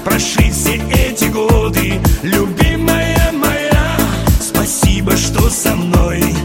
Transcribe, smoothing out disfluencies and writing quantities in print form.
прошли все эти годы. Любимая моя, спасибо, что со мной.